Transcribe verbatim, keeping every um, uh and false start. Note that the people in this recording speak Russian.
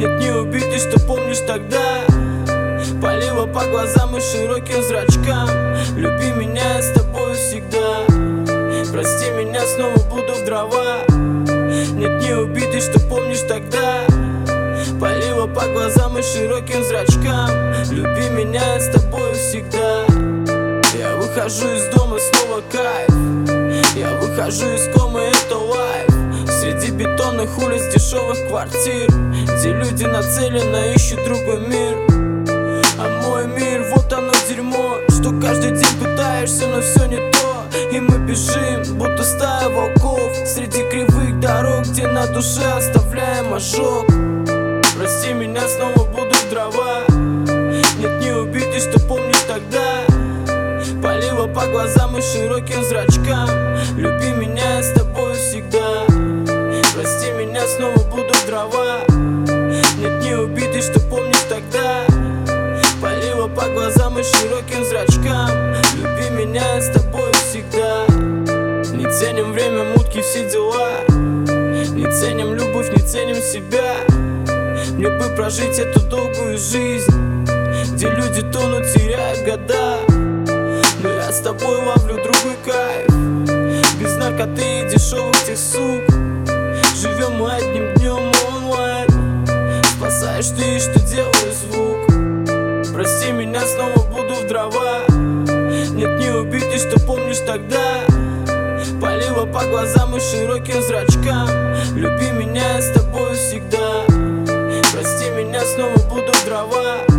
Нет, не убитый, что помнишь тогда. Полила по глазам и широким зрачкам. Люби меня, я с тобой всегда. Прости меня, снова буду в дрова. Нет, не убитый, что помнишь тогда. Полила по глазам и широким зрачкам. Люби меня, я с тобой всегда. Я выхожу из дома, снова кайф. Я выхожу из комы, это лайф. Среди бетонных улиц, дешевых квартир, где люди нацеленно ищут другой мир. А мой мир, вот оно дерьмо, что каждый день пытаешься, но все не то. И мы бежим, будто стая волков, среди кривых дорог, где на душе оставляем ожог. Прости меня, снова буду в дрова. Нет, не убитый, что помнишь тогда. Полила по глазам и широким зрачкам. Люби меня, я с тобой всегда. Прости меня, снова буду в дрова. Нет, не убитый, что помнишь тогда. Полила по глазам и широким зрачкам. Люби меня, я с тобой всегда. Не ценим время, мутки, все дела. Не ценим любовь, не ценим себя. Мне бы прожить эту долгую жизнь, где люди тонут, теряют года. Но я с тобой ловлю другой кайф. Без наркоты и дешевых тех сук. Живем мы одним днем онлайн. Спасаешь ты, что делаешь звук. Прости меня, снова буду в дрова. Нет, не убитый, что помнишь тогда. Полила по глазам и широким зрачкам. Люби меня, я с тобой всегда. Прости меня, снова буду в дрова.